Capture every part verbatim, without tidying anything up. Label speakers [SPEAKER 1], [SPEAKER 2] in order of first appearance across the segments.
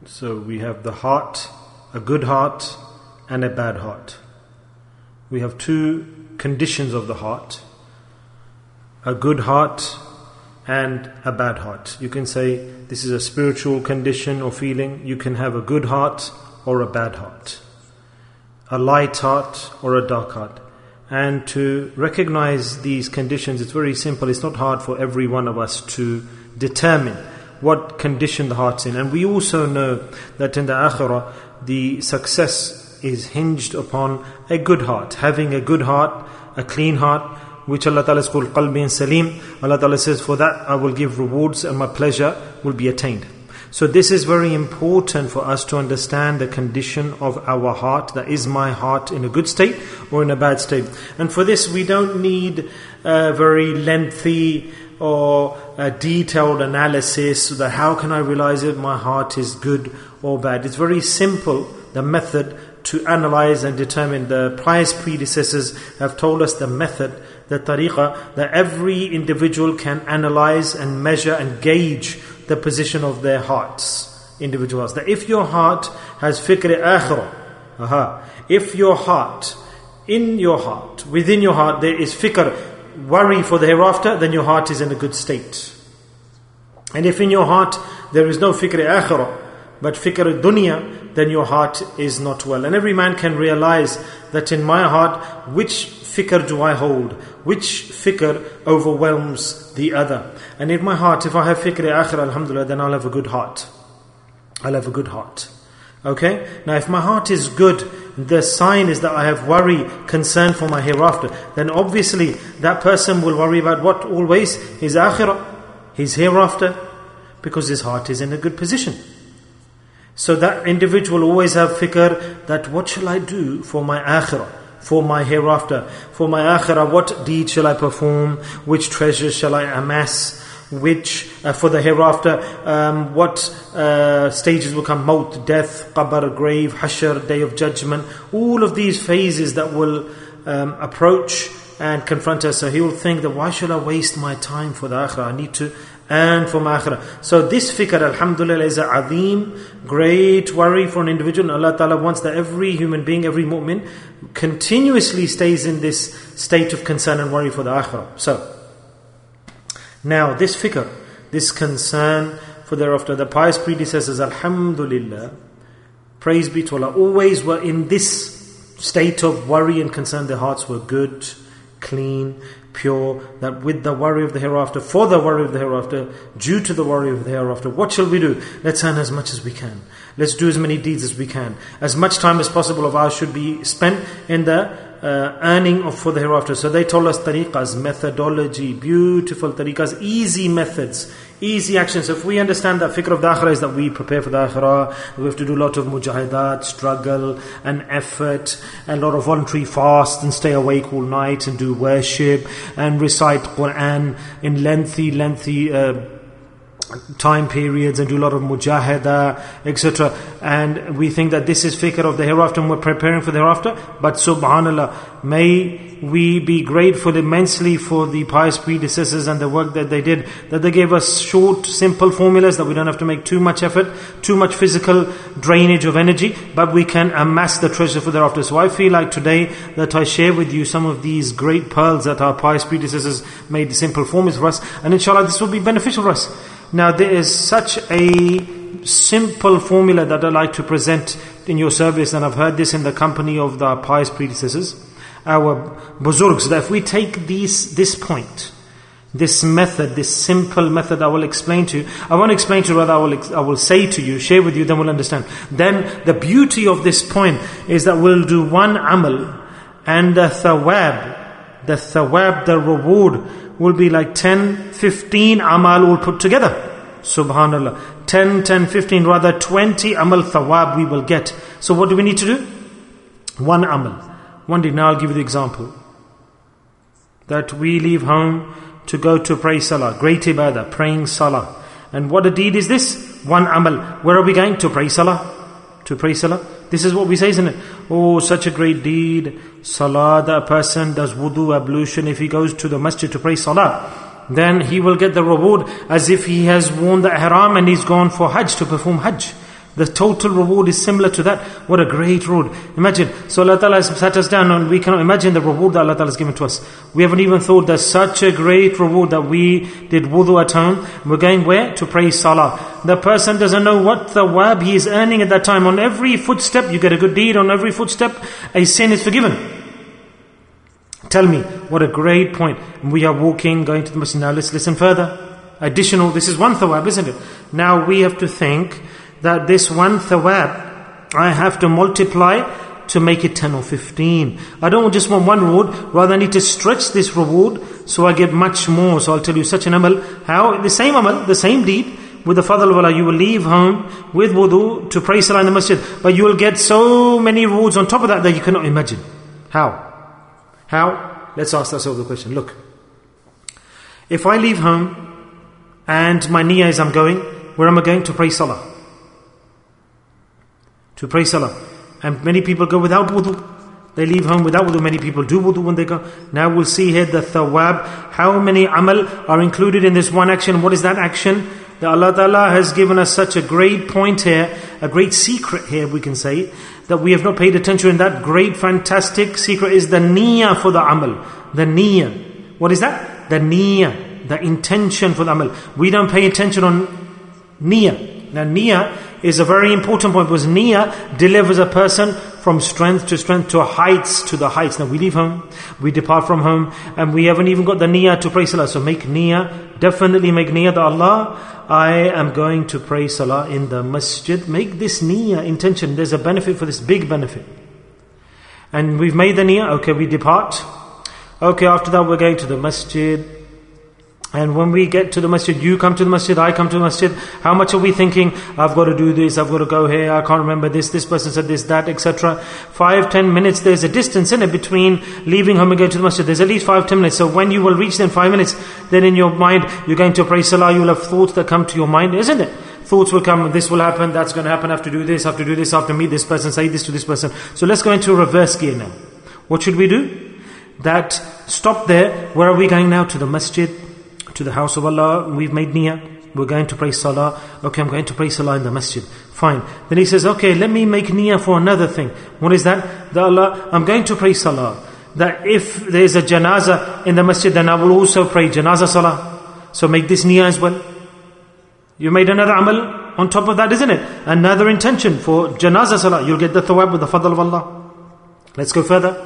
[SPEAKER 1] So we have the heart, a good heart and a bad heart. We have two conditions of the heart, a good heart and a bad heart. You can say this is a spiritual condition or feeling. You can have a good heart or a bad heart, a light heart or a dark heart. And to recognize these conditions, it's very simple. It's not hard for every one of us to determine what condition the heart's in. And we also know that in the akhirah, the success is hinged upon a good heart. Having a good heart, a clean heart, which Allah Ta'ala is called qalbin salim. Allah Ta'ala says, for that I will give rewards and my pleasure will be attained. So this is very important for us to understand the condition of our heart. That is my heart in a good state or in a bad state. And for this we don't need a very lengthy or a detailed analysis that how can I realize if my heart is good or bad. It's very simple, the method to analyze and determine. The pious predecessors have told us the method, the tariqah, that every individual can analyze and measure and gauge the position of their hearts, individuals. That if your heart has fikr akhirah, aha, if your heart, in your heart, within your heart there is fikr, worry for the hereafter, then your heart is in a good state. And if in your heart there is no fikr akhirah, but fikr dunya, then your heart is not well. And every man can realize that in my heart, which fikr do I hold? Which fikr overwhelms the other? And in my heart, if I have fikr akhirah, alhamdulillah, then I'll have a good heart. I'll have a good heart. Okay? Now if my heart is good, the sign is that I have worry, concern for my hereafter, then obviously that person will worry about what always? His akhirah, his hereafter, because his heart is in a good position. So that individual always have fikr that what shall I do for my akhirah, for my hereafter, for my akhirah, what deed shall I perform, which treasures shall I amass, which uh, for the hereafter, um, what uh, stages will come, maut, death, qabr, grave, hashr, day of judgment, all of these phases that will um, approach and confront us. So he will think that why should I waste my time for the akhirah? I need to earn for my akhirah. So this fikr, alhamdulillah, is a azim, great worry for an individual. And Allah Ta'ala wants that every human being, every mu'min, continuously stays in this state of concern and worry for the akhirah. So, now this fikr, this concern for thereafter, the pious predecessors, alhamdulillah, praise be to Allah, always were in this state of worry and concern. Their hearts were good, clean, pure, that with the worry of the hereafter, for the worry of the hereafter, due to the worry of the hereafter, what shall we do? Let's earn as much as we can. Let's do as many deeds as we can. As much time as possible of ours should be spent in the uh, earning of for the hereafter. So they told us tariqas, methodology, beautiful tariqas, easy methods, easy actions. So if we understand that fikr of the akhirah is that we prepare for the akhirah, we have to do a lot of mujahidat, struggle and effort, and a lot of voluntary fast and stay awake all night and do worship and recite Quran in lengthy, lengthy uh, time periods and do a lot of mujahada, et cetera. And we think that this is fikr of the hereafter and we're preparing for the hereafter. But subhanallah, may we be grateful immensely for the pious predecessors and the work that they did, that they gave us short, simple formulas that we don't have to make too much effort, too much physical drainage of energy, but we can amass the treasure for the hereafter. So I feel like today that I share with you some of these great pearls that our pious predecessors made simple formulas for us, and inshallah this will be beneficial for us. Now there is such a simple formula that I like to present in your service, and I've heard this in the company of the pious predecessors, our buzurgs, that if we take these, this point, this method, this simple method I will explain to you, I won't explain to you, rather I will, I will say to you, share with you, then we'll understand. Then the beauty of this point is that we'll do one amal, and the thawab, the thawab, the reward, will be like ten, fifteen amal all put together. Subhanallah. ten, ten, fifteen, rather twenty amal thawab we will get. So what do we need to do? One amal. One day, now I'll give you the example. That we leave home to go to pray salah. Great ibadah, praying salah. And what a deed is this? One amal. Where are we going? To pray salah. To pray salah. This is what we say, isn't it? Oh, such a great deed. Salah, that a person does wudu, ablution. If he goes to the masjid to pray salah, then he will get the reward as if he has worn the ihram and he's gone for hajj, to perform hajj. The total reward is similar to that. What a great reward. Imagine, so Allah Ta'ala has sat us down and we cannot imagine the reward that Allah Ta'ala has given to us. We haven't even thought there's such a great reward that we did wudu at home. We're going where? To pray salah. The person doesn't know what thawab he is earning at that time. On every footstep you get a good deed. On every footstep a sin is forgiven. Tell me, what a great point. We are walking, going to the masjid. Now let's listen further. Additional, this is one thawab, isn't it? Now we have to think that this one thawab, I have to multiply to make it ten or fifteen. I don't just want one reward, rather I need to stretch this reward so I get much more. So I'll tell you such an amal, how the same amal, the same deed, with the fadl of Allah, you will leave home with wudu to pray salah in the masjid, but you will get so many rewards on top of that that you cannot imagine. How? How? Let's ask ourselves the question. Look, if I leave home and my niyyah is I'm going, where am I going? To pray salah. To pray salah. And many people go without wudu. They leave home without wudu. Many people do wudu when they go. Now we'll see here the thawab. How many amal are included in this one action? What is that action? That Allah Ta'ala has given us such a great point here, a great secret here we can say, that we have not paid attention. And that great fantastic secret is the niyyah for the amal. The niyyah. What is that? The niyyah. The intention for the amal. We don't pay attention on niyyah. Now niyyah is a very important point, because niyyah delivers a person from strength to strength, to heights to the heights. Now we leave home, we depart from home, and we haven't even got the niyyah to pray salah. So make niyyah, definitely make niyyah that Allah, I am going to pray salah in the masjid. Make this niyyah intention. There's a benefit for this, big benefit. And we've made the niyyah, okay, we depart. Okay, after that we're going to the masjid. And when we get to the masjid, you come to the masjid, I come to the masjid, how much are we thinking? I've got to do this, I've got to go here, I can't remember this, this person said this, that, et cetera. Five, ten minutes, there's a distance in it between leaving home and going to the masjid. There's at least five, ten minutes. So when you will reach there in five minutes, then in your mind, you're going to pray salah, you will have thoughts that come to your mind, isn't it? Thoughts will come, this will happen, that's going to happen, I have to do this, I have to do this, I have to meet this person, say this to this person. So let's go into reverse gear now. What should we do? That, stop there. Where are we going now? To the masjid, to the house of Allah. We've made niyyah, we're going to pray salah. Okay, I'm going to pray salah in the masjid. Fine. Then he says, okay, let me make niyyah for another thing. What is that? That Allah, I'm going to pray salah. That if there's a janazah in the masjid, then I will also pray janazah salah. So make this niyyah as well. You made another amal on top of that, isn't it? Another intention for janazah salah. You'll get the thawab with the fadl of Allah. Let's go further.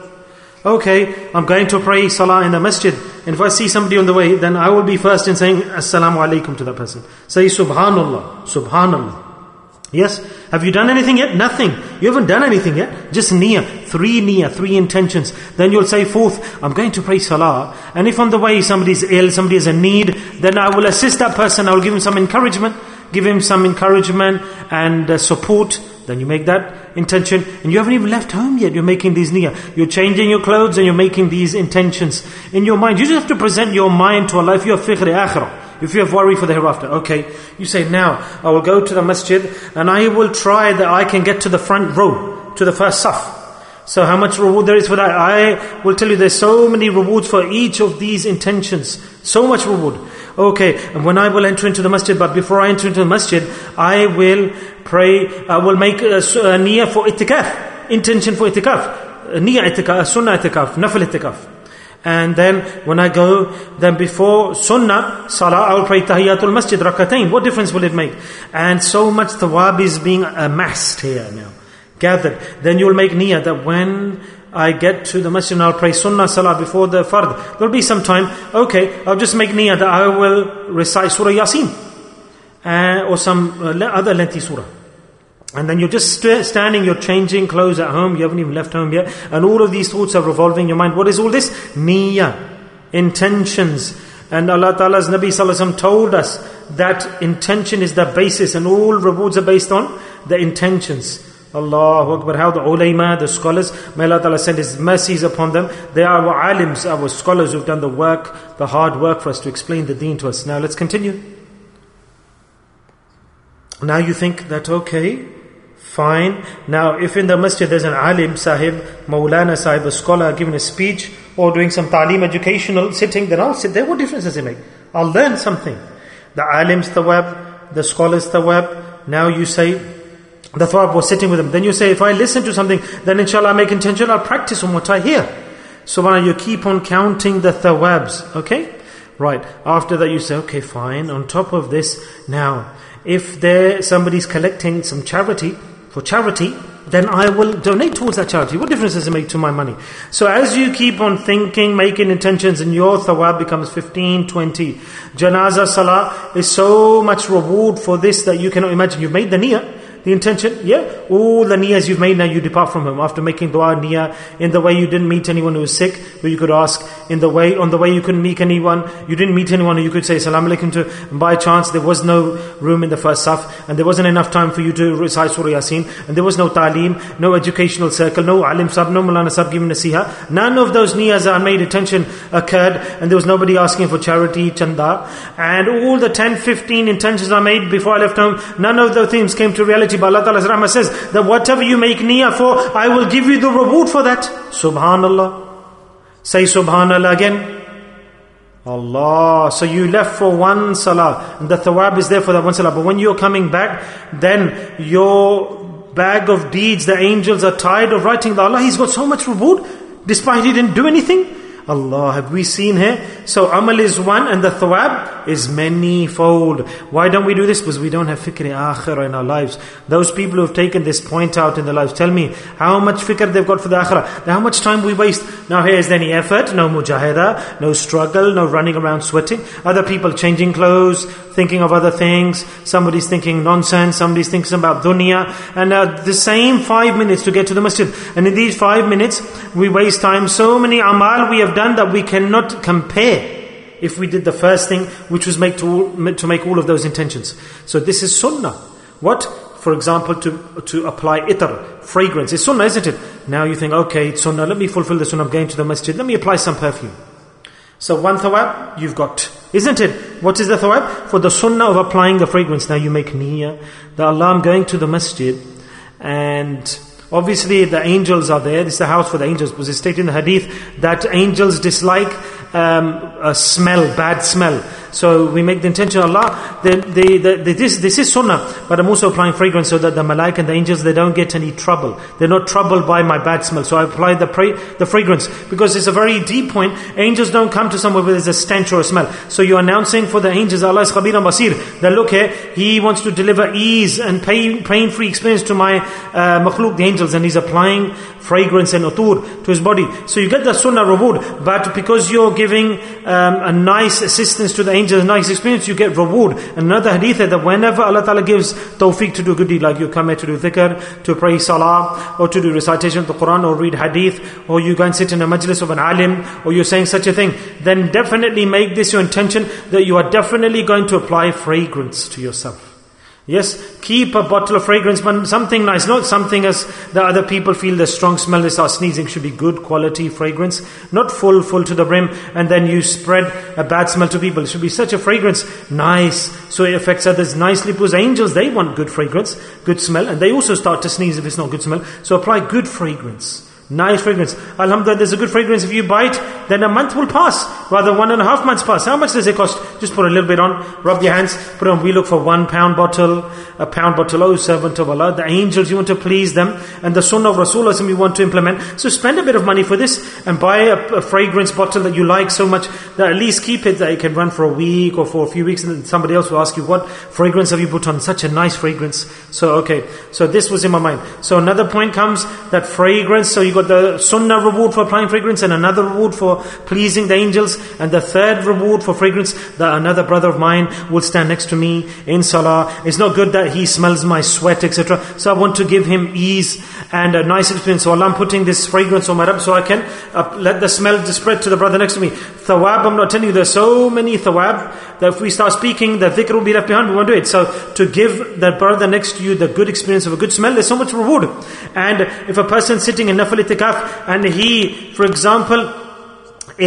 [SPEAKER 1] Okay, I'm going to pray salah in the masjid. And if I see somebody on the way, then I will be first in saying Assalamu alaikum to that person. Say Subhanallah, Subhanallah. Yes? Have you done anything yet? Nothing. You haven't done anything yet. Just niyyah. Three niyyah, three intentions. Then you'll say fourth, I'm going to pray salah. And if on the way somebody's ill, somebody has a need, then I will assist that person. I will give him some encouragement. Give him some encouragement and uh, support. Then you make that intention. And you haven't even left home yet. You're making these niyyah. You're changing your clothes and you're making these intentions in your mind. You just have to present your mind to Allah. If you have fiqh akhirah, if you have worry for the hereafter. Okay, you say, now I will go to the masjid and I will try that I can get to the front row, to the first saf. So how much reward there is for that? I will tell you there's so many rewards for each of these intentions. So much reward. Okay, and when I will enter into the masjid, but before I enter into the masjid, I will pray, I will make a, a niyyah for itikaf, intention for itikaf, niyyah itikaf, sunnah itikaf, nafil itikaf. And then when I go, then before sunnah, salah, I will pray tahiyatul masjid, rakatain. What difference will it make? And so much thawab is being amassed here now, gathered. Then you will make niyyah that when I get to the masjid and I'll pray sunnah salah before the fard. There'll be some time, okay, I'll just make niyyah that I will recite Surah Yasin uh, or some uh, other lengthy surah. And then you're just st- standing, you're changing clothes at home, you haven't even left home yet. And all of these thoughts are revolving in your mind. What is all this? Niyyah, intentions. And Allah Ta'ala's Nabi Sallallahu Alaihi Wasallam told us that intention is the basis and all rewards are based on the intentions. Allahu Akbar. How the ulama, the scholars, may Allah Ta'ala send His mercies upon them. They are our alims, our scholars who've done the work, the hard work for us to explain the deen to us. Now let's continue. Now you think that, okay, fine. Now if in the masjid there's an alim sahib, Maulana sahib, a scholar giving a speech or doing some ta'aleem educational sitting, then I'll sit there. What difference does it make? I'll learn something. The alim's thawab, the scholar's thawab. Now you say, the thawab was sitting with him. Then you say, if I listen to something, then inshallah I make intention, I'll practice on what I hear. Subhanallah, you keep on counting the thawabs. Okay? Right. After that you say, okay, fine. On top of this, now, if there somebody's collecting some charity, for charity, then I will donate towards that charity. What difference does it make to my money? So as you keep on thinking, making intentions, and your thawab becomes fifteen, twenty. Janazah salah is so much reward for this that you cannot imagine. You've made the niyyah, the intention, yeah? All the niyyahs you've made, now you depart from him. After making dua, niyyah, in the way you didn't meet anyone who was sick, who you could ask, in the way, on the way you couldn't meet anyone, you didn't meet anyone who you could say Salaam alaikum to, and by chance there was no room in the first saf, and there wasn't enough time for you to recite Surah Yasin, and there was no ta'aleem, no educational circle, no alim sab, no mulana sab giving nasiha. None of those niyyahs I made intention occurred, and there was nobody asking for charity, chanda, and all the ten, fifteen intentions I made before I left home, none of those things came to reality. But Allah Ta'ala's rahmah says that whatever you make niyyah for, I will give you the reward for that. Subhanallah. Say Subhanallah again. Allah. So you left for one salah, and the thawab is there for that one salah. But when you're coming back, then your bag of deeds, the angels are tired of writing that Allah, he's got so much reward, despite he didn't do anything. Allah, have we seen here? So amal is one and the thawab is many-fold. Why don't we do this? Because we don't have fikr akhirah in our lives. Those people who have taken this point out in their lives, tell me how much fikr they've got for the akhirah. How much time we waste. Now here is any effort, no mujahada, no struggle, no running around sweating. Other people changing clothes, thinking of other things. Somebody's thinking nonsense, somebody's thinking about dunya. And uh, the same five minutes to get to the masjid. And in these five minutes, we waste time. So many amal we have done that we cannot compare if we did the first thing, which was make to, to make all of those intentions. So this is sunnah. What? For example, to to apply itar, fragrance. It's sunnah, isn't it? Now you think, okay, it's sunnah, let me fulfill the sunnah of going to the masjid, let me apply some perfume. So one thawab, you've got, isn't it? What is the thawab? For the sunnah of applying the fragrance. Now you make niyyah, that Allah, I'm going to the masjid, and obviously the angels are there. This is the house for the angels, because it's stated in the hadith that angels dislike um, a smell, bad smell. So we make the intention, Allah, the, the, the, the, this, this is sunnah, but I'm also applying fragrance so that the malaika and the angels, they don't get any trouble. They're not troubled by my bad smell. So I apply the, pra- the fragrance, because it's a very deep point. Angels don't come to somewhere where there's a stench or a smell. So you're announcing for the angels, Allah is Khabir and Basir, that look here, He wants to deliver ease and pain, pain-free experience to my uh, makhluk, the angels, and He's applying fragrance and utur to His body. So you get the sunnah reward, but because you're giving um, a nice assistance to the angels, a nice experience, you get reward. Another hadith is that whenever Allah Ta'ala gives tawfiq to do a good deed, like you come here to do dhikr, to pray salah, or to do recitation of the Quran, or read hadith, or you go and sit in a majlis of an alim, or you're saying such a thing, then definitely make this your intention, that you are definitely going to apply fragrance to yourself. Yes, keep a bottle of fragrance, but something nice, not something as the other people feel the strong smell, they start sneezing. Should be good quality fragrance, not full, full to the brim, and then you spread a bad smell to people. It should be such a fragrance, nice, so it affects others nicely, because angels, they want good fragrance, good smell, and they also start to sneeze if it's not good smell. So apply good fragrance. Nice fragrance. Alhamdulillah, there's a good fragrance. If you buy it, then a month will pass. Rather, one and a half months pass. How much does it cost? Just put a little bit on, rub your hands, put on. We look for one pound bottle, a pound bottle. Oh, servant of Allah. The angels, you want to please them. And the sunnah of Rasulullah you want to implement. So spend a bit of money for this and buy a, a fragrance bottle that you like so much that at least keep it, that it can run for a week or for a few weeks, and then somebody else will ask you, what fragrance have you put on? Such a nice fragrance. So, okay. So this was in my mind. So another point comes, that fragrance, so you got the sunnah reward for applying fragrance, and another reward for pleasing the angels, and the third reward for fragrance, that another brother of mine will stand next to me in salah. It's not good that he smells my sweat, et cetera. So I want to give him ease and a nice experience. So Allah, I'm putting this fragrance on my rab so I can uh, let the smell spread to the brother next to me. Thawab, I'm not telling you, there's so many thawab that if we start speaking, the dhikr will be left behind. We won't do it. So to give the brother next to you the good experience of a good smell, there's so much reward. And if a person sitting in nafal itikaf, and he, for example, is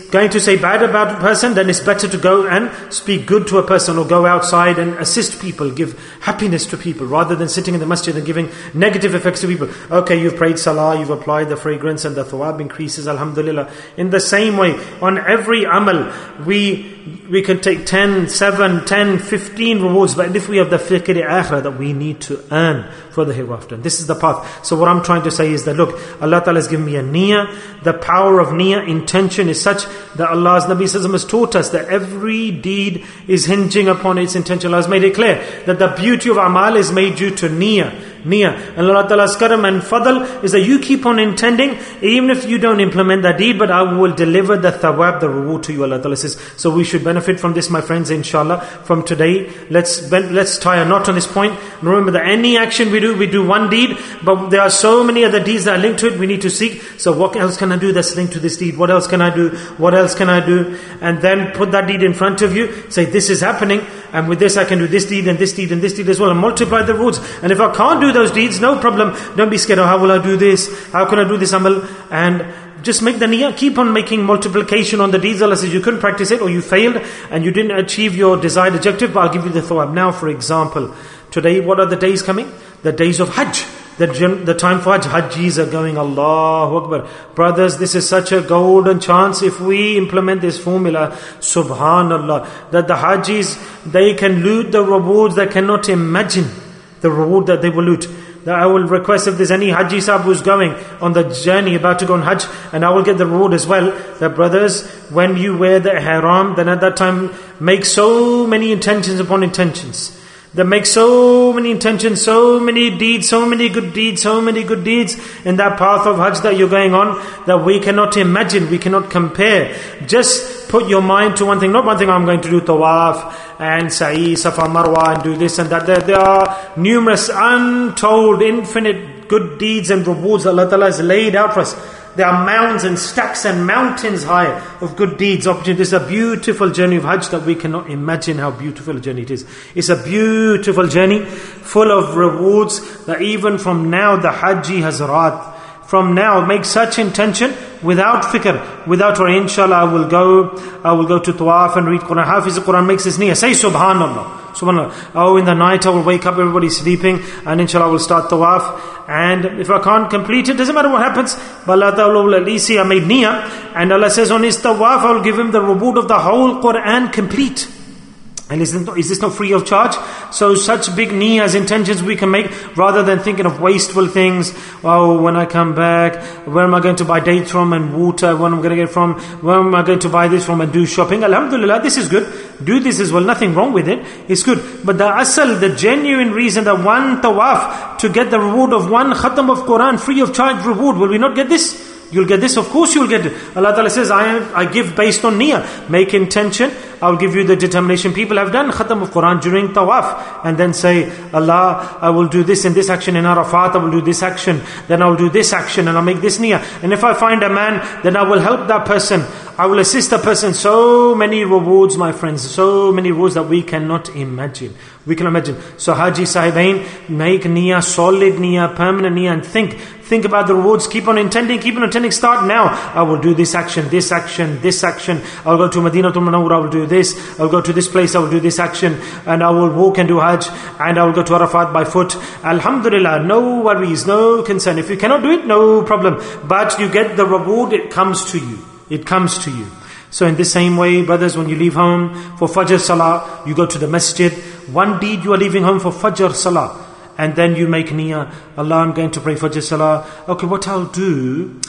[SPEAKER 1] going to say bad about a person, then it's better to go and speak good to a person, or go outside and assist people, give happiness to people, rather than sitting in the masjid and giving negative effects to people. Okay, you've prayed salah, you've applied the fragrance, and the thawab increases, alhamdulillah. In the same way, on every amal, we we can take ten, seven, ten, fifteen rewards, but if we have the fikr akhirah, that we need to earn for the hereafter. This is the path. So what I'm trying to say is that, look, Allah Ta'ala has given me a niyyah. The power of niyyah, intention, is such that Allah's Nabi Sallallahu Alaihi Wasallam has taught us that every deed is hinging upon its intention. Allah has made it clear that the beauty of amal is made due to niyyah. Niyyah. And Allah Ta'ala's karam and fadl is that you keep on intending, even if you don't implement that deed, but I will deliver the thawab, the reward to you, Allah Ta'ala says. So we should benefit from this, my friends, inshallah. From today, let's let's tie a knot on this point. And remember that any action we do, we do one deed, but there are so many other deeds that are linked to it, we need to seek. So what else can I do that's linked to this deed? What else can I do? What else can I do? And then put that deed in front of you. Say, this is happening, and with this I can do this deed and this deed and this deed as well, and multiply the rewards. And if I can't do those deeds, no problem. Don't be scared. Oh, how will I do this? How can I do this amal? And just make the niyyah. Keep on making multiplication on the deeds. Allah says you couldn't practice it, or you failed and you didn't achieve your desired objective, but I'll give you the thawab. Now, for example, today, what are the days coming? The days of Hajj. The, the time for Hajj. Hajjis are going. Allahu Akbar. Brothers, this is such a golden chance if we implement this formula. Subhanallah. That the Hajjis, they can loot the rewards they cannot imagine. The reward that they will loot. That I will request, if there's any Haji Sahib who's going on the journey, about to go on Hajj, and I will get the reward as well. That brothers, when you wear the ihram, then at that time make so many intentions upon intentions. That make so many intentions, so many deeds, so many good deeds, so many good deeds in that path of Hajj that you're going on, that we cannot imagine, we cannot compare. Just put your mind to one thing, not one thing, I'm going to do tawaf and sa'i, safa, marwa, and do this and that. There, there are numerous, untold, infinite good deeds and rewards that Allah Ta'ala has laid out for us. There are mounds and stacks and mountains high of good deeds, opportunities. It's a beautiful journey of Hajj that we cannot imagine how beautiful a journey it is. It's a beautiful journey full of rewards that even from now the Hajji has wrought. From now, make such intention without fikr, without worry. Inshallah, I will go, I will go to tawaf and read Quran. Hafiz the Quran makes this niyyah. Say Subhanallah. Subhanallah. Oh, in the night I will wake up, everybody's sleeping, and inshallah I will start tawaf. And if I can't complete it, doesn't matter what happens. But Allah Ta'ala will at least see I made niyyah. And Allah says on his tawaf, I will give him the reward of the whole Quran complete. And is this, not, is this not free of charge? So such big niyyahs, intentions we can make, rather than thinking of wasteful things. Oh, when I come back, where am I going to buy dates from and water? When am I going to get it from? Where am I going to buy this from and do shopping? Alhamdulillah, this is good. Do this as well. Nothing wrong with it. It's good. But the asal, the genuine reason that one tawaf to get the reward of one khatam of Quran, free of charge reward, will we not get this? You'll get this, of course you'll get it. Allah Ta'ala says, I am, I give based on niyyah. Make intention, I'll give you the determination. People have done khatam of Quran during tawaf, and then say, Allah, I will do this and this action in Arafat, I will do this action, then I will do this action, and I'll make this niyyah. And if I find a man, then I will help that person, I will assist the person. So many rewards, my friends, so many rewards that we cannot imagine. We can imagine. So Haji Sahibain, make niyyah, solid niyyah, permanent niyyah, and think. Think about the rewards. Keep on intending, keep on intending. Start now. I will do this action, this action, this action. I'll go to Madinah to Munawwara, I will do this. I'll go to this place, I will do this action. And I will walk and do Hajj. And I will go to Arafat by foot. Alhamdulillah, no worries, no concern. If you cannot do it, no problem. But you get the reward, it comes to you. It comes to you. So in the same way, brothers, when you leave home for Fajr Salah, you go to the masjid. One deed, you are leaving home for Fajr Salah. And then you make niyyah, Allah, I'm going to pray Fajr Salah. Okay, what I'll do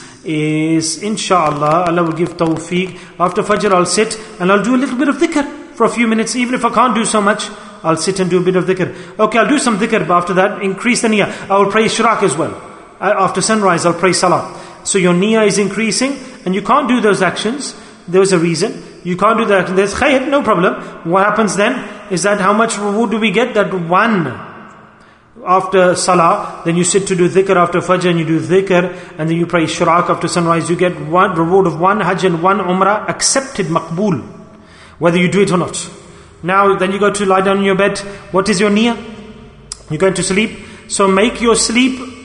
[SPEAKER 1] is, inshallah, Allah will give tawfiq. After Fajr, I'll sit and I'll do a little bit of dhikr for a few minutes. Even if I can't do so much, I'll sit and do a bit of dhikr. Okay, I'll do some dhikr, but after that, increase the niyyah. I will pray Ishraq as well. After sunrise, I'll pray Salah. So your niyyah is increasing, and you can't do those actions. There's a reason. You can't do that. There's khayr, no problem. What happens then is that how much reward do we get? That one after Salah, then you sit to do dhikr after Fajr, and you do dhikr, and then you pray Ishraq after sunrise. You get one reward of one Hajj and one Umrah, accepted, maqbool, whether you do it or not. Now, then you go to lie down in your bed. What is your niyyah? You're going to sleep. So make your sleep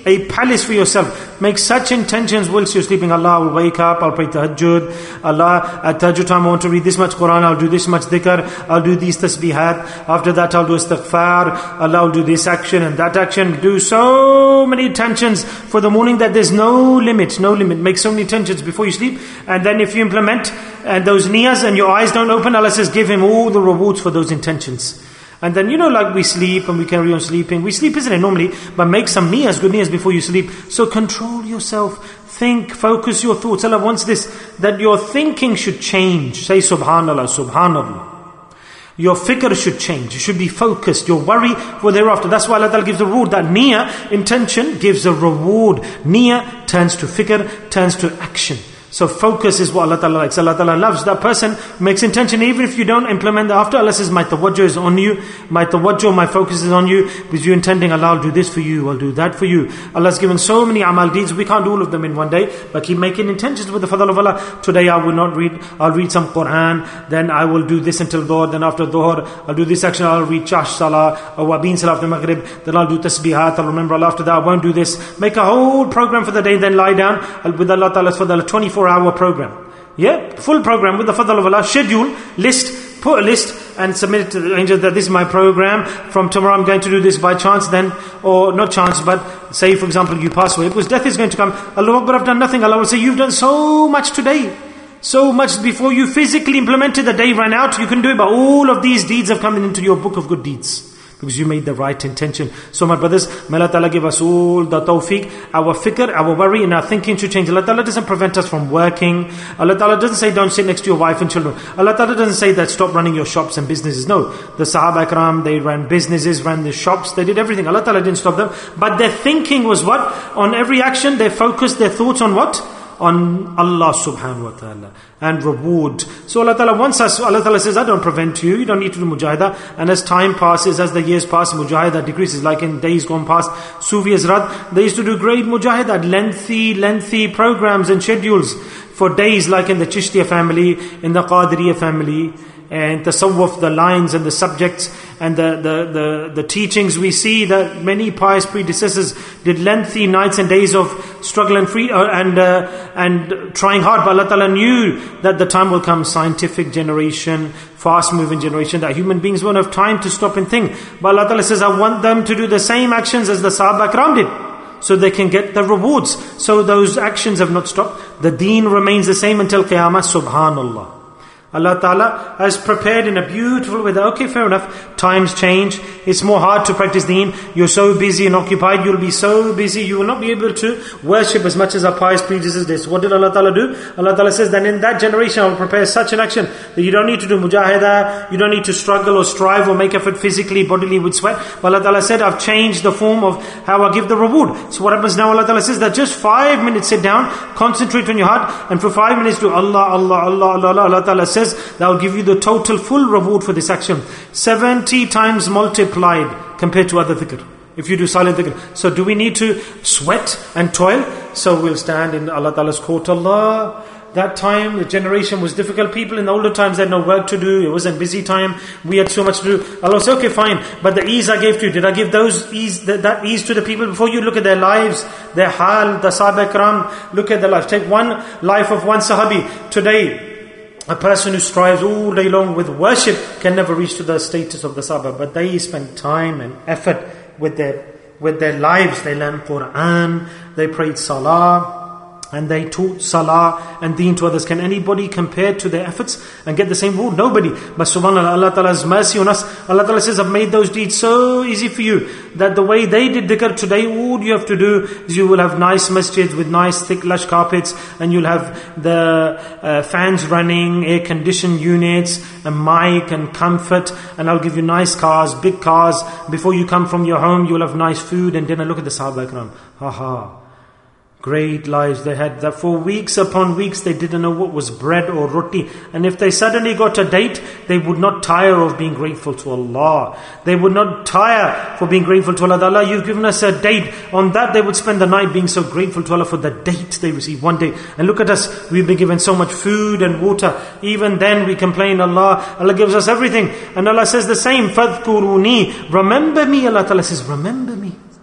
[SPEAKER 1] a palace for yourself. Make such intentions whilst you're sleeping. Allah, I will wake up, I'll pray tahajjud. Allah, at tahajjud time I want to read this much Quran, I'll do this much dhikr, I'll do these tasbihat. After that I'll do istighfar. Allah, I'll do this action and that action. Do so many intentions for the morning that there's no limit, no limit. Make so many intentions before you sleep. And then if you implement and those niyas and your eyes don't open, Allah says, give him all the rewards for those intentions. And then, you know, like we sleep and we carry on sleeping. We sleep, isn't it, normally? But make some niyas, good niyas before you sleep. So control yourself. Think, focus your thoughts. Allah wants this, that your thinking should change. Say subhanallah, subhanallah. Your fikr should change. You should be focused. Your worry for thereafter. That's why Allah Ta'ala gives a reward. That niyyah, intention, gives a reward. Niyyah turns to fikr, turns to action. So focus is what Allah Ta'ala likes. Allah Ta'ala loves that person who makes intention. Even if you don't implement that after, Allah says, my tawajjuh is on you. My tawajjuh, my focus is on you. Because you're intending, Allah, I'll do this for you. I'll do that for you. Allah's given so many amal deeds. We can't do all of them in one day. But keep making intentions with the fadl of Allah. Today I will not read. I'll read some Quran. Then I will do this until Dhuhr. Then after Dhuhr, I'll do this action. I'll read Chash Salah. Or Wabin Salah after Maghrib. Then I'll do Tasbihat. I'll remember Allah after that. I won't do this. Make a whole program for the day. Then lie down with Allah Ta'ala's fadl. twenty-four hour program. Yeah, full program with the fadl of Allah. Schedule, list, put a list and submit it to the angels that this is my program. From tomorrow I'm going to do this by chance then, or not chance, but say for example you pass away. Because death is going to come. Allah Akbar, I've done nothing. Allah will say, you've done so much today. So much before you physically implemented, the day ran out. You can do it, but all of these deeds have come into your book of good deeds. Because you made the right intention. So my brothers, may Allah Ta'ala give us all the tawfiq, our fikr, our worry and our thinking to change. Allah Ta'ala doesn't prevent us from working. Allah Ta'ala doesn't say don't sit next to your wife and children. Allah Ta'ala doesn't say that stop running your shops and businesses. No. The Sahaba Ikram, they ran businesses, ran the shops, they did everything. Allah Ta'ala didn't stop them. But their thinking was what? On every action, they focused their thoughts on what? On Allah subhanahu wa ta'ala and reward. So Allah Ta'ala wants us, Allah Ta'ala says, I don't prevent you, you don't need to do mujahidah. And as time passes, as the years pass, mujahidah decreases. Like in days gone past, Sufi Hazrat, they used to do great mujahidah, lengthy, lengthy programs and schedules for days, like in the Chishtiya family, in the Qadiriyya family, and tasawwuf, the lines and the subjects and the, the, the, the teachings. We see that many pious predecessors did lengthy nights and days of struggle and free uh, and uh, and trying hard. But Allah Ta'ala knew that the time will come, scientific generation, fast moving generation, that human beings won't have time to stop and think. But Allah Ta'ala says, I want them to do the same actions as the Sahaba Ikram did, so they can get the rewards. So those actions have not stopped. The deen remains the same until Qiyamah. Subhanallah. Allah Ta'ala has prepared in a beautiful way that, okay, fair enough, times change, it's more hard to practice deen, you're so busy and occupied, you'll be so busy, you will not be able to worship as much as our pious predecessors did. So what did Allah Ta'ala do? Allah Ta'ala says, then in that generation I will prepare such an action that you don't need to do mujahidah, you don't need to struggle or strive or make effort physically, bodily with sweat. But Allah Ta'ala said, I've changed the form of how I give the reward. So what happens now? Allah Ta'ala says that just five minutes sit down, concentrate on your heart, and for five minutes do Allah, Allah, Allah, Allah, Allah. Allah Ta'ala says, that will give you the total full reward for this action. seventy times multiplied compared to other dhikr. If you do silent dhikr. So do we need to sweat and toil? So we'll stand in Allah Ta'ala's court. Allah, that time, the generation was difficult. People in the older times, they had no work to do. It was a busy time. We had so much to do. Allah said, okay, fine. But the ease I gave to you, did I give those ease, that, that ease to the people before you? Look at their lives, their hal, the Sahaba Ikram. Look at their lives. Take one life of one Sahabi. Today, a person who strives all day long with worship can never reach to the status of the Sahaba. But they spend time and effort with their with their lives. They learned Quran, they prayed Salah, and they taught Salah and Deen to others. Can anybody compare to their efforts and get the same reward? Nobody. But subhanAllah, Allah Ta'ala's mercy on us. Allah Ta'ala says, I've made those deeds so easy for you that the way they did dhikr today, all you have to do is you will have nice masjids with nice thick lush carpets, and you'll have the uh, fans running, air conditioned units, and mic and comfort, and I'll give you nice cars, big cars. Before you come from your home, you'll have nice food and dinner. Look at the Sahaba Ikram. Ha ha. Great lives they had, that for weeks upon weeks they didn't know what was bread or roti. And if they suddenly got a date, they would not tire of being grateful to Allah. They would not tire for being grateful to Allah. Allah, you've given us a date. On that they would spend the night being so grateful to Allah for the date they received one day. And look at us, we've been given so much food and water. Even then we complain, Allah, Allah gives us everything. And Allah says the same, فَذْكُرُونِي, remember me. Allah Ta'ala says, remember me.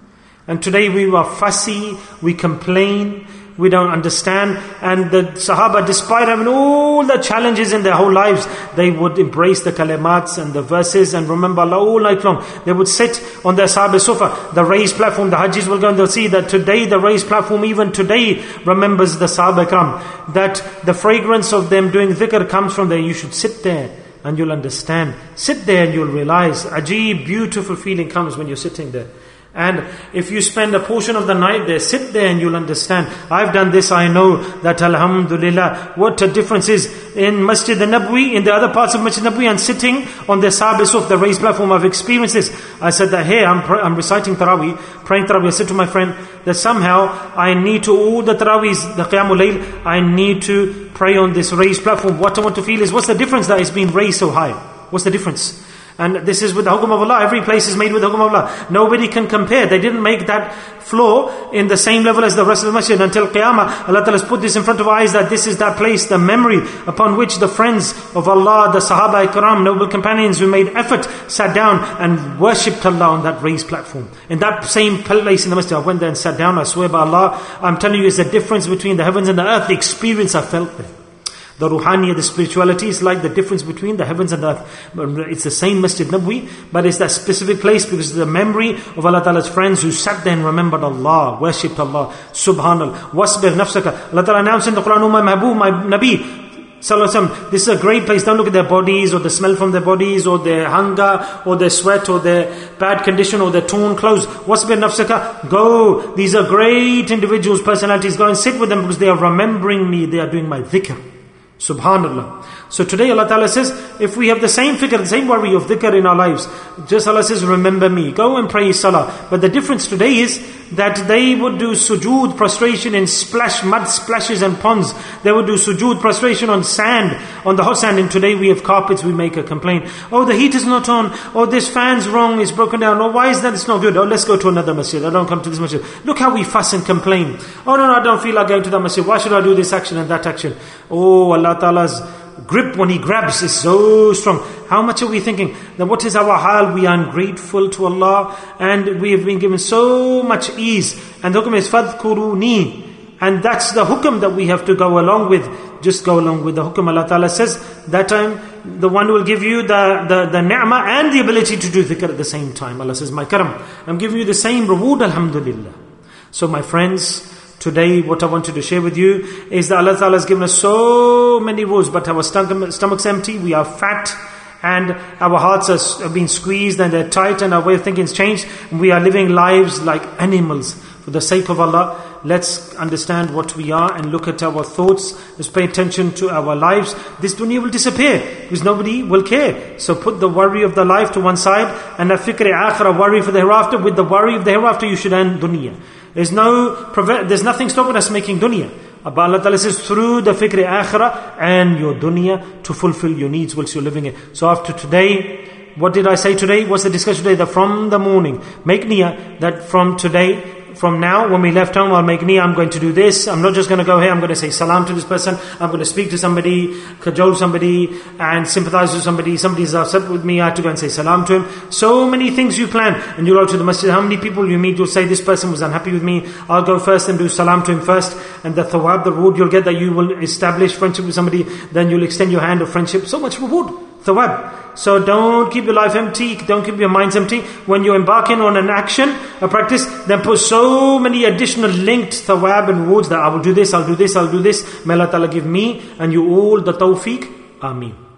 [SPEAKER 1] And today we are fussy, we complain, we don't understand. And the Sahaba, despite having all the challenges in their whole lives, they would embrace the kalimats and the verses and remember Allah all night long. They would sit on their Sahaba sofa, the raised platform. The Hajjis will go and they'll see that today the raised platform, even today, remembers the Sahaba Ikram. That the fragrance of them doing dhikr comes from there. You should sit there and you'll understand. Sit there and you'll realize. Ajib, beautiful feeling comes when you're sitting there. And if you spend a portion of the night there, sit there and you'll understand. I've done this, I know that alhamdulillah, what a difference is in Masjid al-Nabwi, in the other parts of Masjid al-Nabwi, and sitting on the Sabis of the raised platform. I've experienced this. I said that, hey, I'm, pr- I'm reciting Taraweeh, praying Taraweeh. I said to my friend that somehow I need to, all the Taraweehs, the Qiyamul Layl, I need to pray on this raised platform. What I want to feel is, what's the difference that it's been raised so high? What's the difference? And this is with the hukum of Allah. Every place is made with the hukum of Allah. Nobody can compare. They didn't make that floor in the same level as the rest of the masjid. Until Qiyamah, Allah Ta'ala has put this in front of our eyes, that this is that place, the memory upon which the friends of Allah, the Sahaba Ikram, noble companions who made effort, sat down and worshipped Allah on that raised platform. In that same place in the masjid, I went there and sat down. I swear by Allah, I'm telling you, it's the difference between the heavens and the earth. The experience I felt there. The ruhaniyah, the spirituality is like the difference between the heavens and the earth. It's the same Masjid Nabwi, but it's that specific place because it's the memory of Allah Ta'ala's friends who sat there and remembered Allah, worshipped Allah. Subhanallah. Wasbir nafsaka. Allah Ta'ala announced in the Quran, "O my Mahbub, my Nabi, Sallallahu Alaihi Wasallam, this is a great place. Don't look at their bodies or the smell from their bodies or their hunger or their sweat or their bad condition or their torn clothes. Wasbir nafsaka. Go. These are great individuals, personalities. Go and sit with them because they are remembering me. They are doing my dhikr." Subhanallah. So today Allah Ta'ala says, if we have the same fikr, the same worry of dhikr in our lives, just Allah says, remember me, go and pray salah. But the difference today is that they would do sujood, prostration in splash, mud splashes and ponds. They would do sujood, prostration on sand, on the hot sand. And today we have carpets, we make a complaint. Oh, the heat is not on. Oh, this fan's wrong, it's broken down. Oh, why is that? It's not good. Oh, let's go to another masjid. I don't come to this masjid. Look how we fuss and complain. Oh, no, no, I don't feel like going to that masjid. Why should I do this action and that action? Oh, Allah Ta'ala's grip when He grabs is so strong. How much are we thinking that what is our hal? We are ungrateful to Allah and we have been given so much ease. And the hukum is fadhkuruni. And that's the hukum that we have to go along with. Just go along with the hukum. Allah Ta'ala says that time the one who will give you the, the, the ni'mah and the ability to do dhikr at the same time. Allah says, my karam, I'm giving you the same reward, alhamdulillah. So my friends, today, what I wanted to share with you is that Allah Ta'ala has given us so many rules, but our stomach, stomach's empty, we are fat, and our hearts are, are being squeezed and they're tight, and our way of thinking has changed. And we are living lives like animals. For the sake of Allah, let's understand what we are and look at our thoughts. Let's pay attention to our lives. This dunya will disappear because nobody will care. So put the worry of the life to one side and a fikr akhirah, worry for the hereafter. With the worry of the hereafter, you should earn dunya. There's no, there's nothing stopping us making dunya. But Allah Ta'ala says, through the fikr akhirah and your dunya to fulfill your needs whilst you're living it. So after today, what did I say today? What's the discussion today? That from the morning, make niyyah that from today, from now, when we left home, I'll make niyyah, I'm going to do this. I'm not just going to go here, I'm going to say salam to this person. I'm going to speak to somebody, cajole somebody, and sympathize with somebody. Somebody's upset with me, I have to go and say salam to him. So many things you plan. And you go to the masjid, how many people you meet, you'll say, this person was unhappy with me. I'll go first and do salam to him first. And the thawab, the reward you'll get, that you will establish friendship with somebody, then you'll extend your hand of friendship. So much reward. Thawab. So don't keep your life empty, don't keep your minds empty. When you're embarking on an action, a practice, then put so many additional linked thawab and rewards that I will do this, I'll do this, I'll do this. May Allah Ta'ala give me and you all the tawfiq. Ameen.